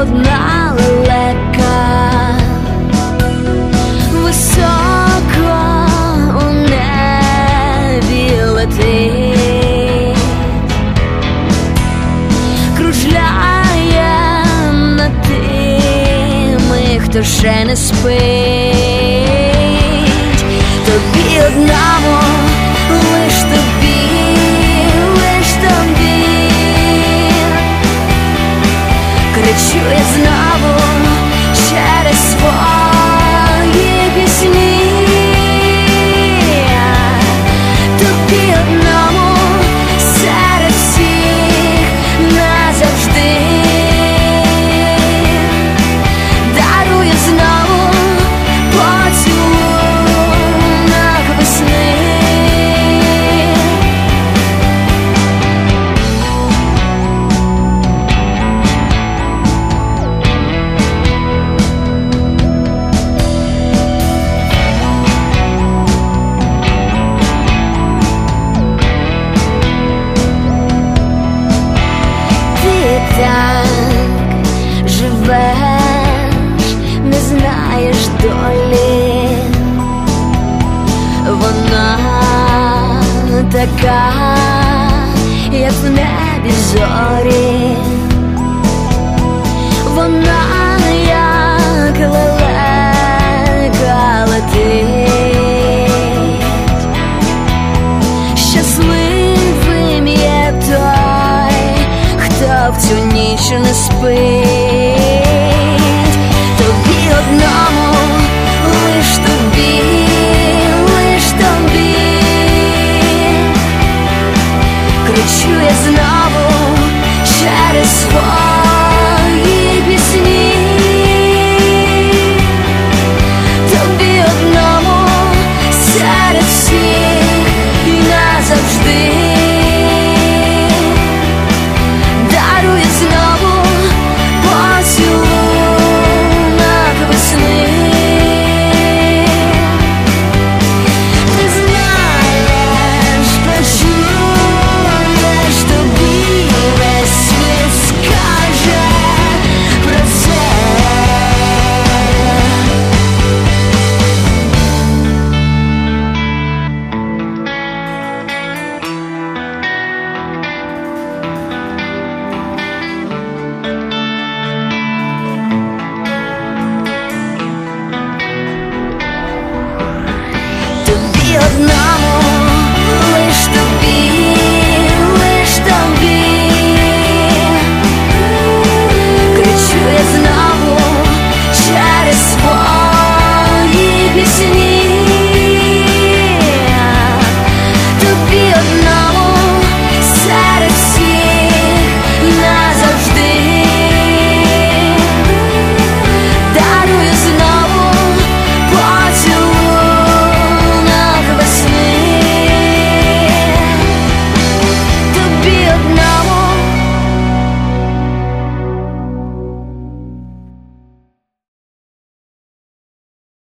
одна лелека, високо у небі летить, кружляє над тими, хто ще не спить. Тобі одному, лиш тобі, кричу я знову через свої пісні. Тобі одному серед всіх назавжди дарую знову поцілунок весни. Так живеш, не знаєш долі, вона така, як в небі зорі, вона як лелека летить. Щасливим є той, хто в цю ніч не спить.